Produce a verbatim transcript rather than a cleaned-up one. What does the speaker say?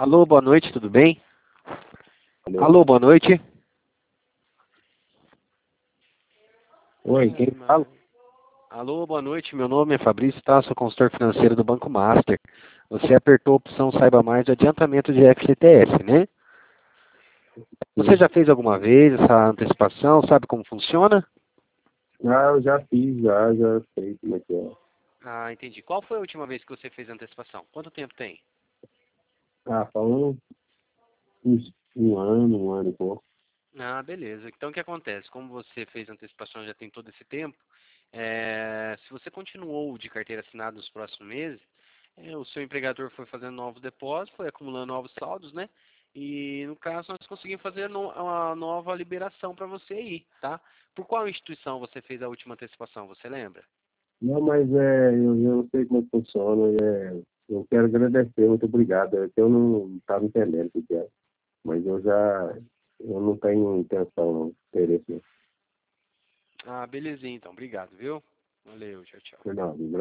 Alô, boa noite, tudo bem? Alô? Alô, boa noite. Oi, quem fala? Alô, boa noite, meu nome é Fabrício, tá? Sou consultor financeiro do Banco Master. Você apertou a opção Saiba Mais do adiantamento de F G T S, né? Você já fez alguma vez essa antecipação? Sabe como funciona? Ah, eu já fiz, já, já sei como é que é. Ah, entendi. Qual foi a última vez que você fez a antecipação? Quanto tempo tem? Ah, faz um, uns- um ano, um ano e pouco. Ah, beleza. Então o que acontece? Como você fez a antecipação já tem todo esse tempo, é, se você continuou de carteira assinada nos próximos meses, é, o seu empregador foi fazendo novos depósitos, foi acumulando novos saldos, né? E no caso nós conseguimos fazer no, uma nova liberação para você aí, tá? Por qual instituição você fez a última antecipação, você lembra? Não, mas é, eu, eu sei como é que funciona e é, eu quero agradecer, muito obrigado. É que eu não estava entendendo o que é, mas eu já, eu não tenho intenção, não, interesse, Ah, belezinha então. Obrigado, viu? Valeu, tchau, tchau. não. Não,